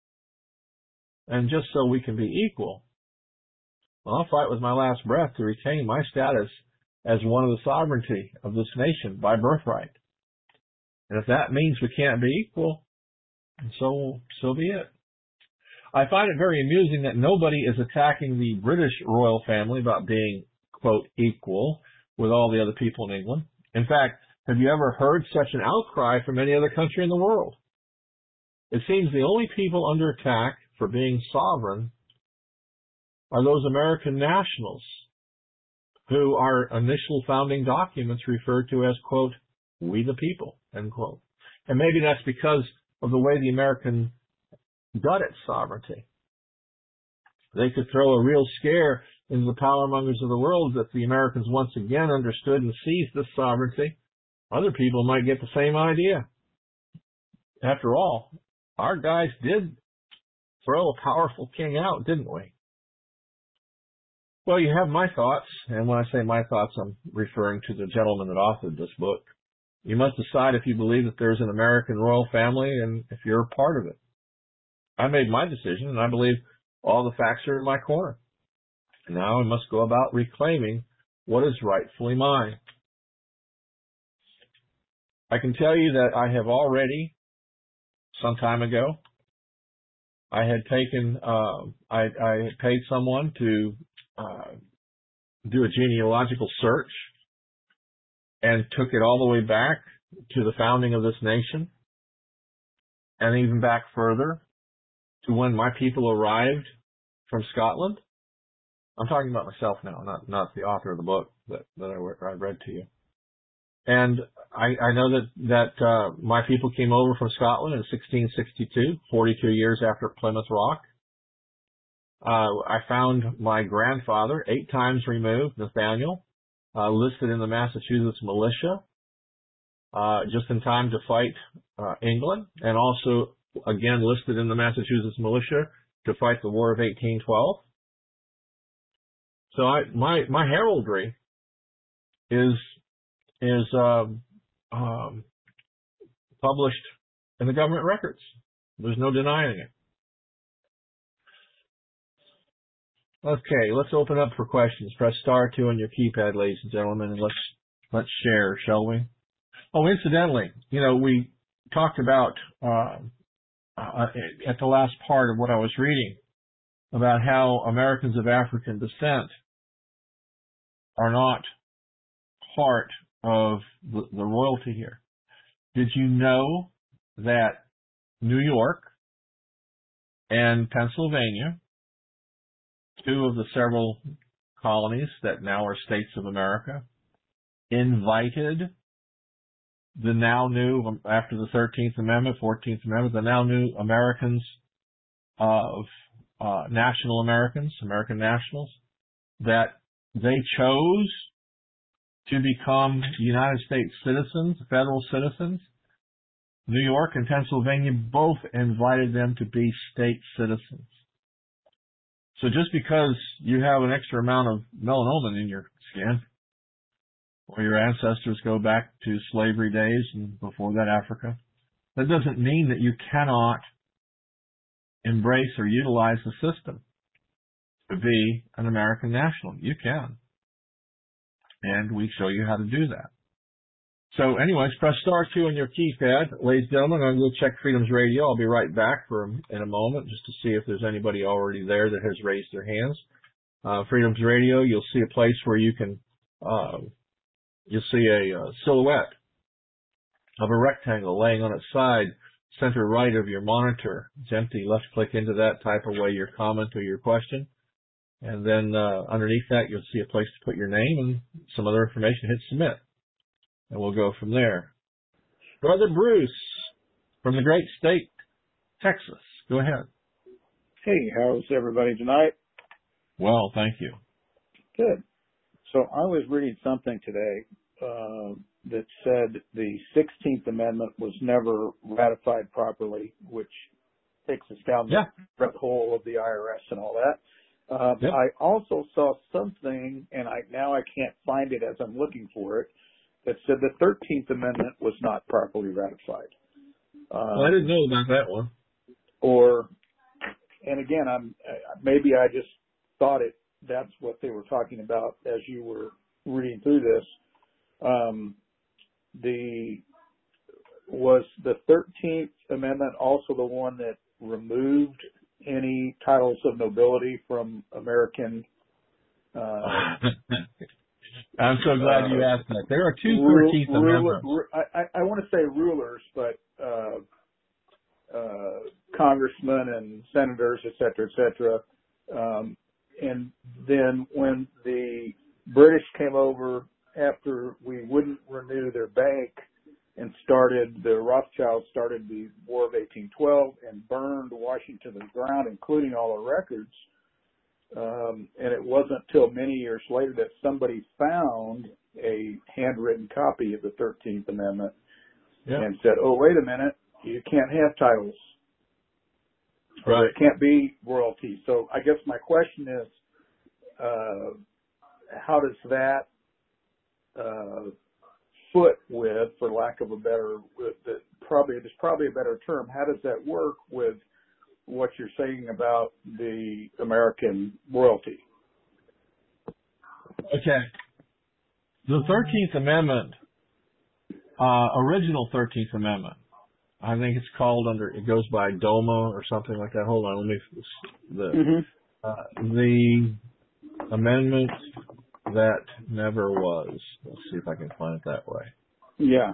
and just so we can be equal, well, I'll fight with my last breath to retain my status as one of the sovereignty of this nation by birthright. And if that means we can't be equal, so be it. I find it very amusing that nobody is attacking the British royal family about being, quote, equal with all the other people in England. In fact, have you ever heard such an outcry from any other country in the world? It seems the only people under attack for being sovereign are those American nationals who our initial founding documents referred to as, quote, we the people, end quote. And maybe that's because of the way the American got its sovereignty. They could throw a real scare into the powermongers of the world that the Americans once again understood and seized this sovereignty. Other people might get the same idea. After all, our guys did throw a powerful king out, didn't we? Well, you have my thoughts, and when I say my thoughts, I'm referring to the gentleman that authored this book. You must decide if you believe that there's an American royal family and if you're a part of it. I made my decision, and I believe all the facts are in my corner. Now I must go about reclaiming what is rightfully mine. I can tell you that I have already, some time ago, I had taken, I had paid someone to do a genealogical search and took it all the way back to the founding of this nation and even back further to when my people arrived from Scotland. I'm talking about myself now, not the author of the book that I read to you. And I know that my people came over from Scotland in 1662, 42 years after Plymouth Rock. I found my grandfather, 8 times removed, Nathaniel, listed in the Massachusetts militia, just in time to fight England, and also again listed in the Massachusetts militia to fight the War of 1812. So my heraldry is published in the government records. There's no denying it. Okay, let's open up for questions. Press *2 on your keypad, ladies and gentlemen, and let's share, shall we? Oh, incidentally, we talked about at the last part of what I was reading about how Americans of African descent are not part of the royalty here. Did you know that New York and Pennsylvania, 2 of the several colonies that now are states of America, invited the now new, after the 13th Amendment, 14th Amendment, the now new Americans of national Americans, American nationals, that they chose to become United States citizens, federal citizens. New York and Pennsylvania both invited them to be state citizens. So just because you have an extra amount of melanin in your skin, or your ancestors go back to slavery days and before that Africa, that doesn't mean that you cannot embrace or utilize the system to be an American national. You can. And we show you how to do that. So anyways, press *2 on your keypad. Ladies and gentlemen, I'm going to check Freedom's Radio. I'll be right back in a moment just to see if there's anybody already there that has raised their hands. Freedom's Radio, you'll see a place where you can, you'll see a silhouette of a rectangle laying on its side, center right of your monitor. It's empty. Left click into that, type away your comment or your question. And then underneath that, you'll see a place to put your name and some other information. Hit submit. And we'll go from there. Brother Bruce from the great state, Texas. Go ahead. Hey, how's everybody tonight? Well, thank you. Good. So I was reading something today that said the 16th Amendment was never ratified properly, which takes us down the rabbit hole of the IRS and all that. I also saw something, and now I can't find it as I'm looking for it, that said the 13th Amendment was not properly ratified. I didn't know about that one. And again, maybe I just thought that's what they were talking about as you were reading through this. Was the 13th Amendment also the one that removed any titles of nobility from American? I'm so glad you asked that. There are 2 13th Amendments. I want to say rulers, but congressmen and senators, et cetera, and then when the British came over after we wouldn't renew their bank and the Rothschilds started the War of 1812 and burned Washington to the ground, including all the records. And it wasn't till many years later that somebody found a handwritten copy of the 13th Amendment and said, oh, wait a minute, you can't have titles or Right. it can't be royalty. So I guess my question is, how does that foot with, for lack of a better, there's probably a better term, how does that work with what you're saying about the American royalty? Okay. The 13th Amendment, original 13th Amendment, I think it's called it goes by DOMA or something like that. Hold on, the amendment that never was. Let's see if I can find it that way. Yeah.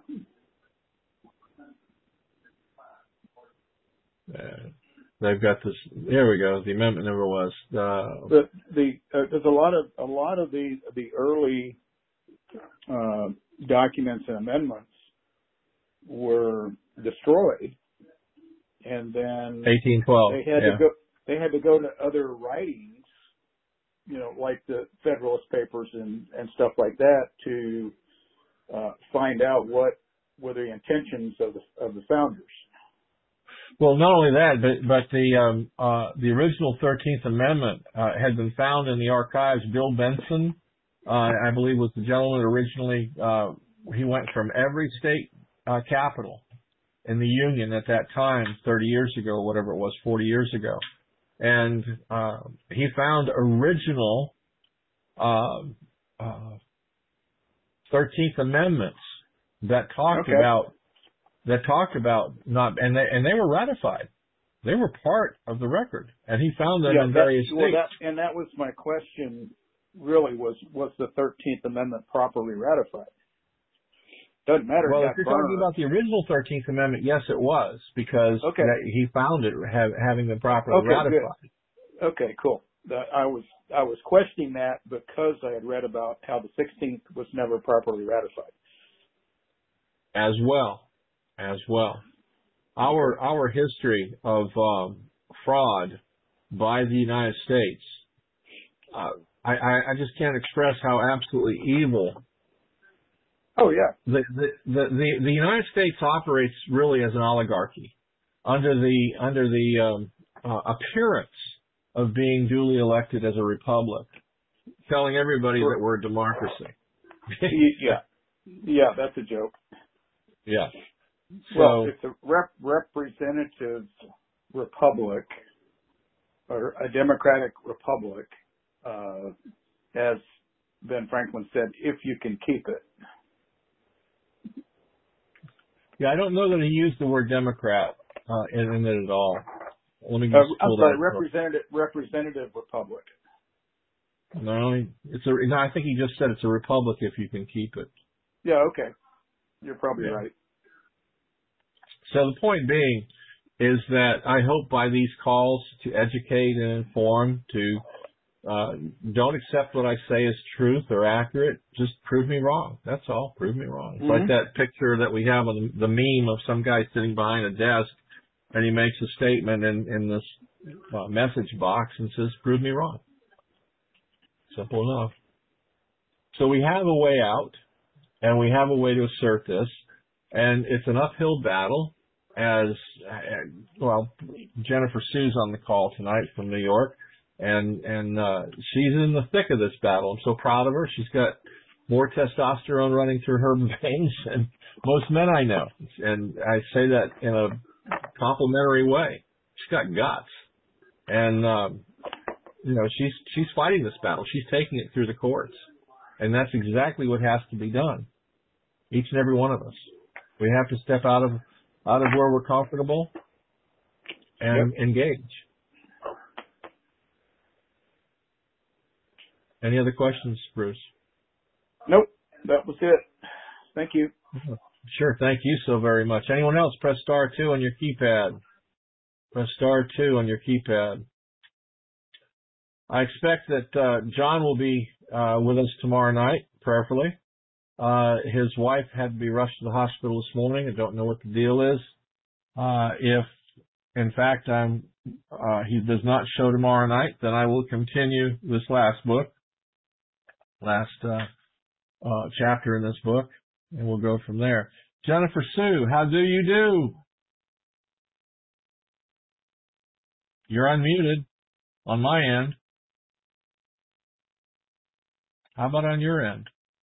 They've got this. There we go. The amendment never was. There's a lot of the early documents and amendments were destroyed, and then 1812. They had to go to other writings, like the Federalist Papers and stuff like that, to find out what were the intentions of the founders. Well, not only that, but the original 13th Amendment had been found in the archives. Bill Benson, I believe, was the gentleman originally. He went from every state capital in the Union at that time, 30 years ago, whatever it was, 40 years ago, and he found original 13th Amendments that talked about not, and they were ratified. They were part of the record, and he found them in various states. That was my question. Really, was the 13th Amendment properly ratified? Doesn't matter. Well, if you're talking about the original 13th Amendment, yes, it was, because he found it having been properly ratified. Good. Okay, cool. I was questioning that because I had read about how the 16th was never properly ratified. As well. Our history of fraud by the United States, I just can't express how absolutely evil. Oh yeah. The United States operates really as an oligarchy under the appearance of being duly elected as a republic, telling everybody that we're a democracy. Yeah, that's a joke. Yeah. Well, it's a representative republic, or a democratic republic, as Ben Franklin said, if you can keep it. Yeah, I don't know that he used the word Democrat in it at all. Let me just I'm sorry, representative republic. No, I think he just said it's a republic if you can keep it. Yeah, okay. You're probably right. So the point being is that I hope by these calls to educate and inform, to don't accept what I say as truth or accurate. Just prove me wrong. That's all. Prove me wrong. It's like that picture that we have on the meme of some guy sitting behind a desk, and he makes a statement in this message box and says, prove me wrong. Simple enough. So we have a way out, and we have a way to assert this, and it's an uphill battle. As well, Jennifer Sue's on the call tonight from New York, and she's in the thick of this battle. I'm so proud of her. She's got more testosterone running through her veins than most men I know, and I say that in a complimentary way. She's got guts, and she's fighting this battle. She's taking it through the courts, and that's exactly what has to be done. Each and every one of us. We have to step out of where we're comfortable and engage. Any other questions, Bruce? Nope. That was it. Thank you. Sure. Thank you so very much. Anyone else? Press star 2 on your keypad. Press star 2 on your keypad. I expect that John will be with us tomorrow night, prayerfully. His wife had to be rushed to the hospital this morning. I don't know what the deal is. If, in fact, he does not show tomorrow night, then I will continue this last chapter in this book, and we'll go from there. Jennifer Sue, how do you do? You're unmuted on my end. How about on your end?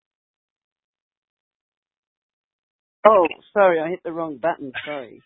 Oh, sorry, I hit the wrong button. Sorry.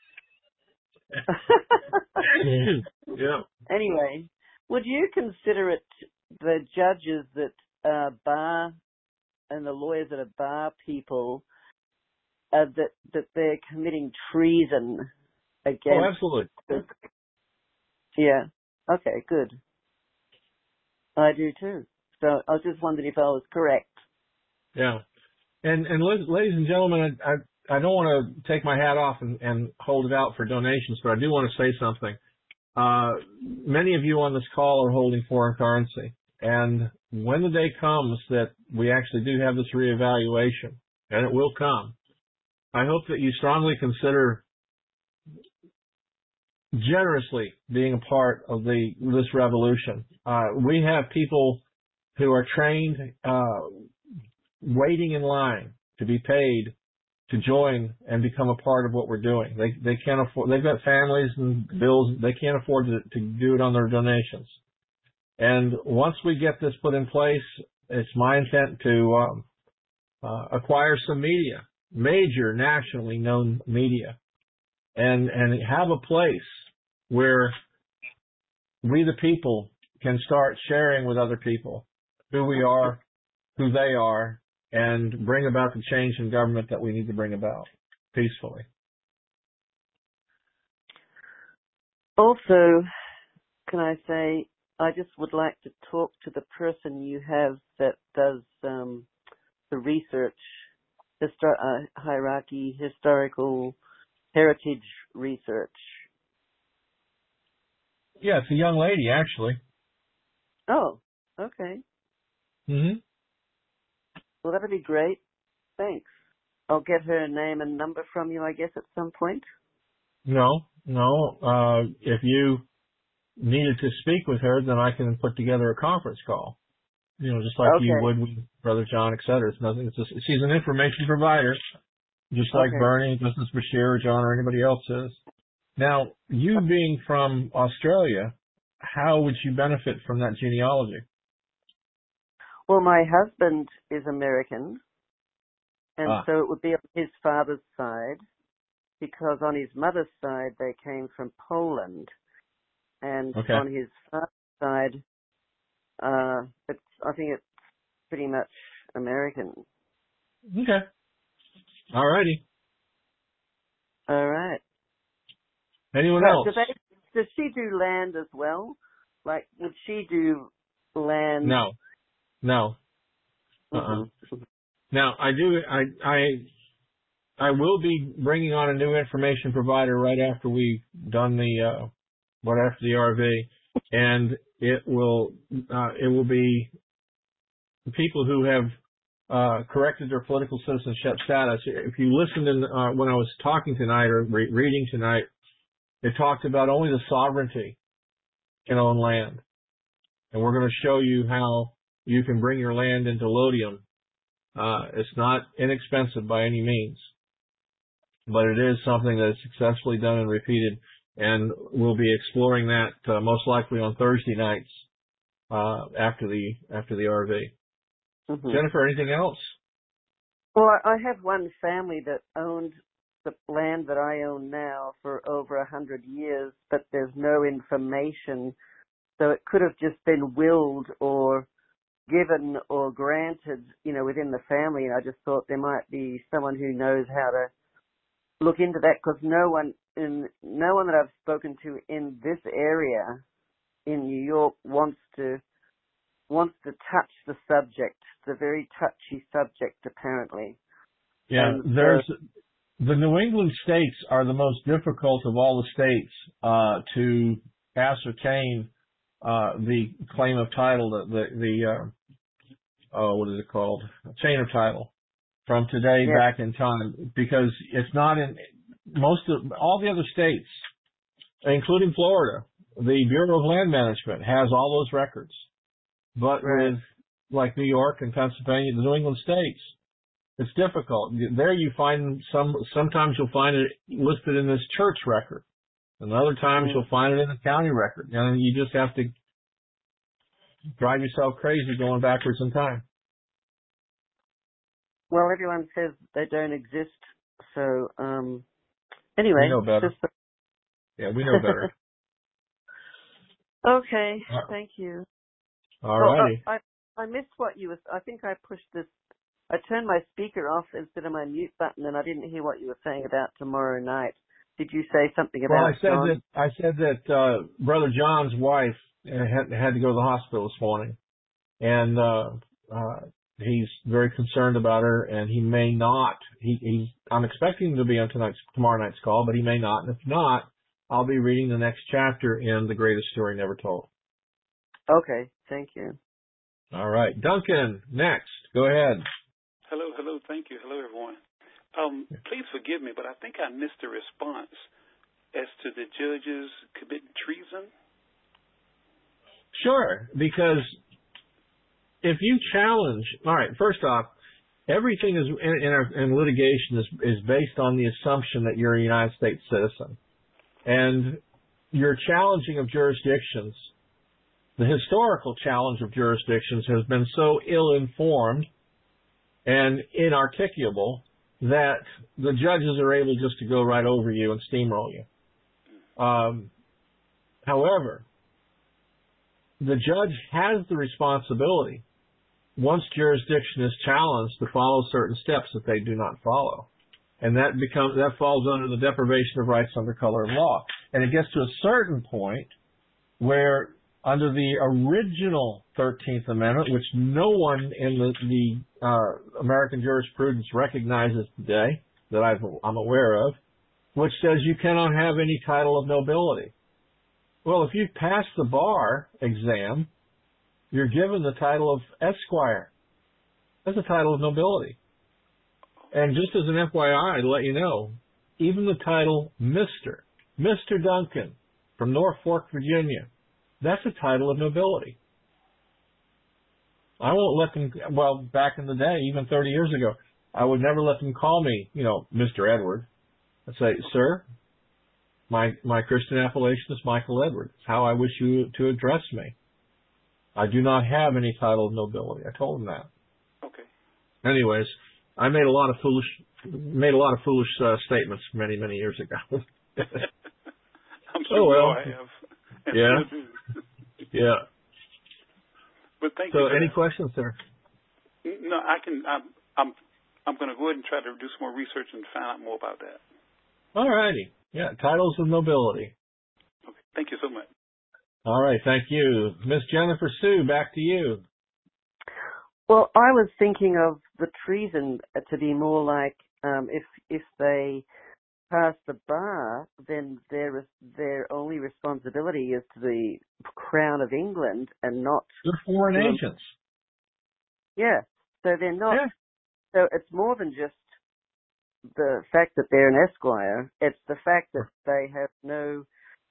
Yeah. Anyway, would you consider it the judges that are bar and the lawyers that are bar people that they're committing treason against? Oh, absolutely. Yeah. Okay, good. I do too. So I was just wondering if I was correct. Yeah. And ladies and gentlemen, I don't want to take my hat off and hold it out for donations, but I do want to say something. Many of you on this call are holding foreign currency. And when the day comes that we actually do have this reevaluation, and it will come, I hope that you strongly consider generously being a part of this revolution. We have people who are trained, waiting in line to be paid to join and become a part of what we're doing. They can't afford, they've got families and bills, they can't afford to do it on their donations. And once we get this put in place, it's my intent to acquire some media, major nationally known media, and have a place where we the people can start sharing with other people who we are, who they are, and bring about the change in government that we need to bring about peacefully. Also, can I say, I just would like to talk to the person you have that does the research, hierarchy, historical heritage research. Yeah, it's a young lady, actually. Oh, okay. Mm-hmm. Well, that'd be great. Thanks. I'll get her name and number from you, I guess, at some point. No. If you needed to speak with her, then I can put together a conference call. Just like you would with Brother John, et cetera. It's nothing. She's an information provider, just like Bernie, Justice Bashir, or John, or anybody else is. Now, you being from Australia, how would you benefit from that genealogy? Well, my husband is American, and so it would be on his father's side, because on his mother's side they came from Poland, and on his father's side, I think it's pretty much American. Okay. All righty. All right. Anyone else? Does she do land as well? Like, would she do land? No. Mm-hmm. Now, I will be bringing on a new information provider right after we've done the RV, and it will be people who have corrected their political citizenship status. If you listened when I was talking tonight or reading tonight, it talked about only the sovereignty can own land, and we're going to show you how you can bring your land into Lodium. It's not inexpensive by any means, but it is something that is successfully done and repeated, and we'll be exploring that most likely on Thursday nights after the RV. Mm-hmm. Jennifer, anything else? Well, I have one family that owned the land that I own now for over 100 years, but there's no information, so it could have just been willed or given or granted, within the family. And I just thought there might be someone who knows how to look into that, because no one that I've spoken to in this area in New York wants to touch the subject. It's a very touchy subject, apparently. Yeah, the New England states are the most difficult of all the states to ascertain the claim of title, what is it called? Chain of title from today back in time, because it's not in all the other states, including Florida. The Bureau of Land Management has all those records, but with like New York and Pennsylvania, the New England states, it's difficult. There you find sometimes you'll find it listed in this church record, And other times Mm. you'll find it in the county record. And you just have to drive yourself crazy going backwards in time. Well, everyone says they don't exist. So, We anyway. know better. Yeah, we know better. Okay, thank you. All righty. I missed what you was. I think I pushed this. I turned my speaker off instead of my mute button, and I didn't hear what you were saying about tomorrow night. Did you say something about? Well, I said that Brother John's wife had to go to the hospital this morning, and he's very concerned about her, and he may not. I'm expecting him to be on tomorrow night's call, but he may not. And if not, I'll be reading the next chapter in The Greatest Story Never Told. Okay, thank you. All right, Duncan, next. Go ahead. Hello, thank you. Hello, everyone. Please forgive me, but I think I missed a response as to the judges committing treason. Sure, because if you challenge, all right, first off, everything is in litigation is based on the assumption that you're a United States citizen. And your challenging of jurisdictions, the historical challenge of jurisdictions has been so ill-informed and inarticulable that the judges are able just to go right over you and steamroll you. However, the judge has the responsibility, once jurisdiction is challenged, to follow certain steps that they do not follow. And that falls under the deprivation of rights under color of law. And it gets to a certain point where under the original 13th Amendment, which no one in the American jurisprudence recognizes today, that I'm aware of, which says you cannot have any title of nobility. Well, if you've passed the bar exam, you're given the title of Esquire. That's a title of nobility. And just as an FYI, to let you know, even the title Mr. Duncan from North Fork, Virginia, that's a title of nobility. I won't let them, well, back in the day, even 30 years ago, I would never let them call me, Mr. Edward. I'd say, sir, my Christian appellation is Michael Edward. It's how I wish you to address me. I do not have any title of nobility. I told them that. Okay. Anyways, I made a lot of foolish statements many, many years ago. I'm sure I have. Yeah. Yeah. But thank you. So, any questions, sir? No, I'm going to go ahead and try to do some more research and find out more about that. All righty. Yeah, titles of nobility. Okay. Thank you so much. All right. Thank you, Miss Jennifer Sue. Back to you. Well, I was thinking of the treason to be more like if they pass the bar, then their only responsibility is to the Crown of England and not They're foreign agents. Yeah, so they're not. Yeah. So it's more than just the fact that they're an esquire. It's the fact that they have no.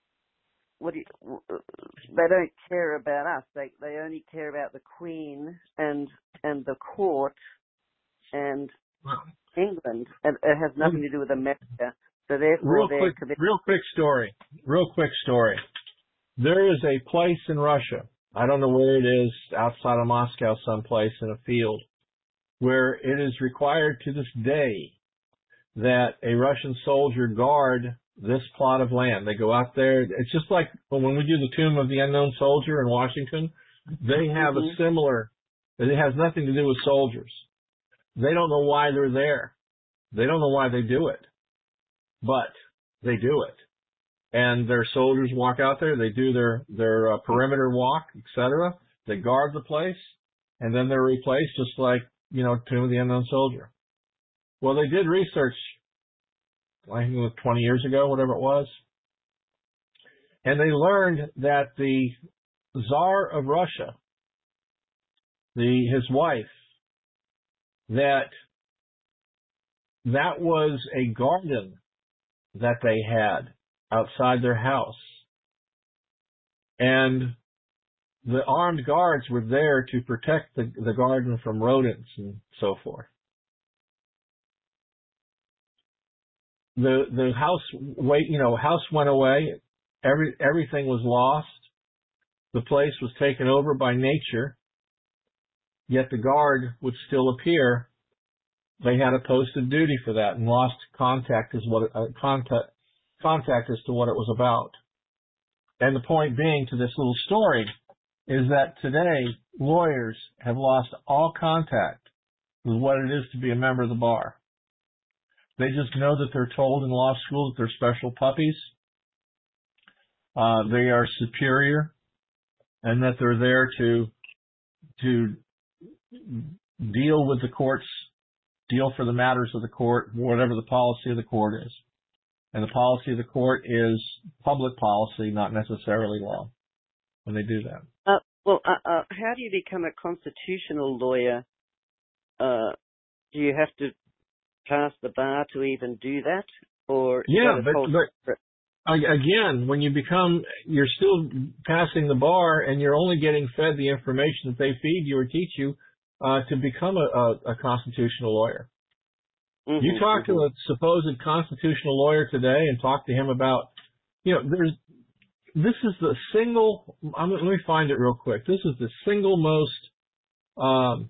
They don't care about us. They only care about the Queen and the court and England, and it has nothing to do with America. So therefore, real quick story. There is a place in Russia, I don't know where it is, outside of Moscow someplace in a field, where it is required to this day that a Russian soldier guard this plot of land. They go out there. It's just like when we do the Tomb of the Unknown Soldier in Washington. They have a similar, it has nothing to do with soldiers. They don't know why they're there. They don't know why they do it. But they do it. And their soldiers walk out there, they do their perimeter walk, etc. They guard the place, and then they're replaced just like, Tomb of the Unknown Soldier. Well, they did research, I think it was 20 years ago, whatever it was, and they learned that the Tsar of Russia, his wife, that was a garden that they had outside their house. And the armed guards were there to protect the garden from rodents and so forth. the house went away. Everything was lost. The place was taken over by nature. Yet the guard would still appear. They had a posted duty for that and lost contact as to what it was about. And the point being to this little story is that today lawyers have lost all contact with what it is to be a member of the bar. They just know that they're told in law school that they're special puppies. They are superior, and that they're there to deal with the courts, deal for the matters of the court, whatever the policy of the court is. And the policy of the court is public policy, not necessarily law, when they do that. How do you become a constitutional lawyer? Do you have to pass the bar to even do that? Or again, when you're still passing the bar and you're only getting fed the information that they feed you or teach you to become a constitutional lawyer. Mm-hmm, you talk to a supposed constitutional lawyer today and talk to him about, this is the single, let me find it real quick. This is the single most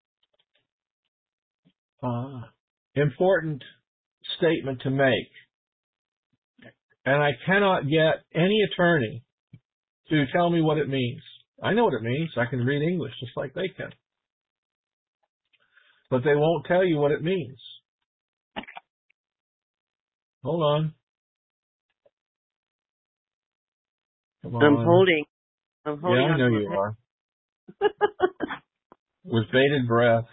important statement to make. And I cannot get any attorney to tell me what it means. I know what it means. I can read English just like they can. But they won't tell you what it means. Hold on. Come on. I'm holding. Yeah, I know you are. With bated breath.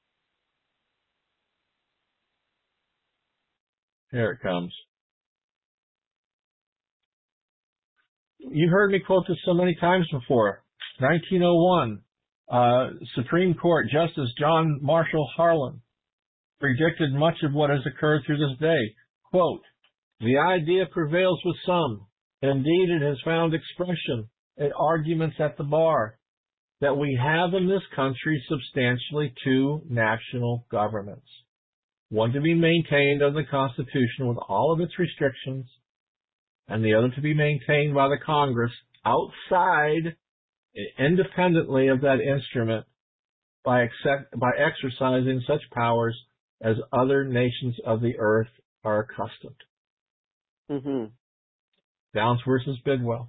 Here it comes. You've heard me quote this so many times before. 1901, Supreme Court Justice John Marshall Harlan predicted much of what has occurred through this day. Quote, "The idea prevails with some. Indeed, it has found expression in arguments at the bar that we have in this country substantially two national governments. One to be maintained under the Constitution with all of its restrictions, and the other to be maintained by the Congress outside, independently of that instrument, by exercising such powers as other nations of the earth are accustomed." Mm-hmm. Downs versus Bidwell.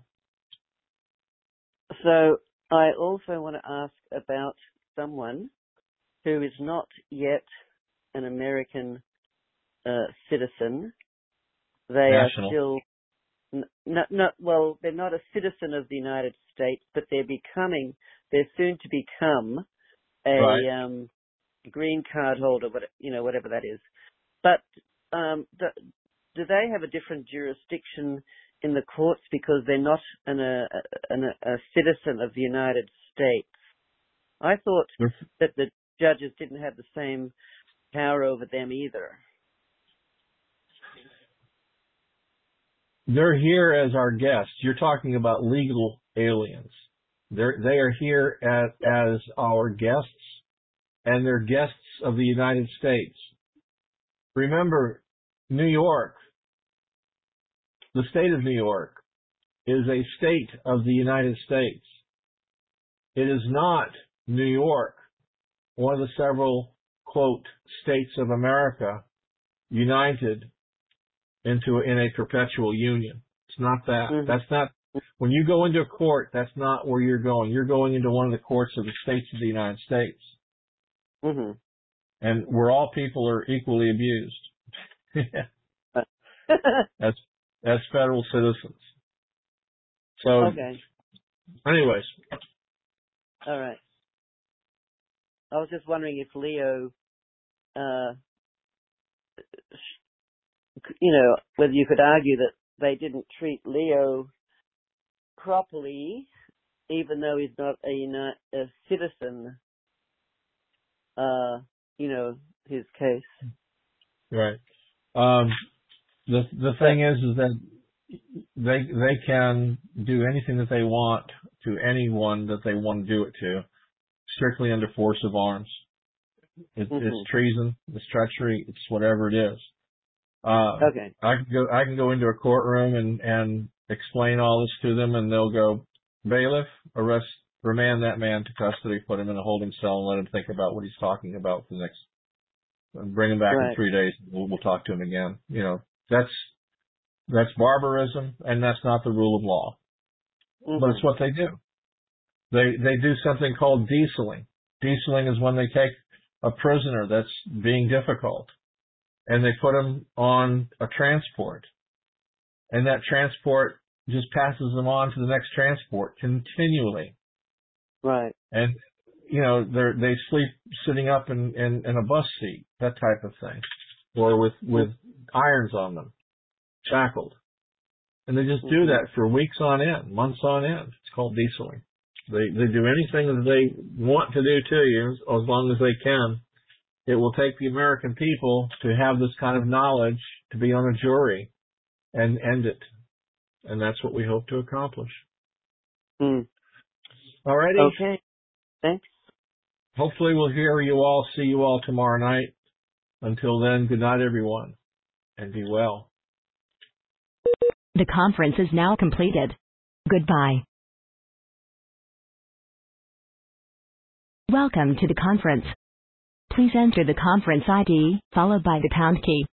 So I also want to ask about someone who is not yet an American citizen. They National. are still they're not a citizen of the United States, but they're soon to become a green card holder, whatever that is. But do they have a different jurisdiction in the courts because they're not a citizen of the United States? I thought that the judges didn't have the same power over them either. They're here as our guests. You're talking about legal aliens. They are here as our guests, and they're guests of the United States. Remember, New York, the state of New York, is a state of the United States. It is not New York, one of the several, quote, states of America, united in a perpetual union. It's not that. Mm-hmm. That's not, when you go into a court, that's not where you're going. You're going into one of the courts of the states of the United States. Mm-hmm. And where all people are equally abused. as federal citizens. So, okay. Anyways. All right. I was just wondering if Leo, whether you could argue that they didn't treat Leo properly, even though he's not a citizen, his case. Right. The thing is that they can do anything that they want to anyone that they want to do it to, strictly under force of arms. It's treason, it's treachery, it's whatever it is. Okay. I can go into a courtroom and explain all this to them, and they'll go, bailiff, remand that man to custody, put him in a holding cell, and let him think about what he's talking about for the next. Bring him back in 3 days. We'll talk to him again. You know, that's barbarism, and that's not the rule of law. Mm-hmm. But it's what they do. They do something called dieseling. Dieseling is when they take a prisoner that's being difficult, and they put him on a transport, and that transport just passes them on to the next transport continually. Right. And, you know, they sleep sitting up in a bus seat, that type of thing, or with irons on them, shackled. And they just do that for weeks on end, months on end. It's called dieseling. They do anything that they want to do to you as long as they can. It will take the American people to have this kind of knowledge to be on a jury and end it. And that's what we hope to accomplish. All righty. Okay. Thanks. Hopefully we'll see you all tomorrow night. Until then, good night, everyone, and be well. The conference is now completed. Goodbye. Welcome to the conference. Please enter the conference ID, followed by the pound key.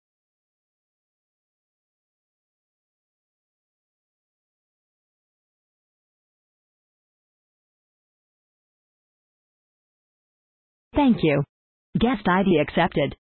Thank you. Guest ID accepted.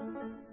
you.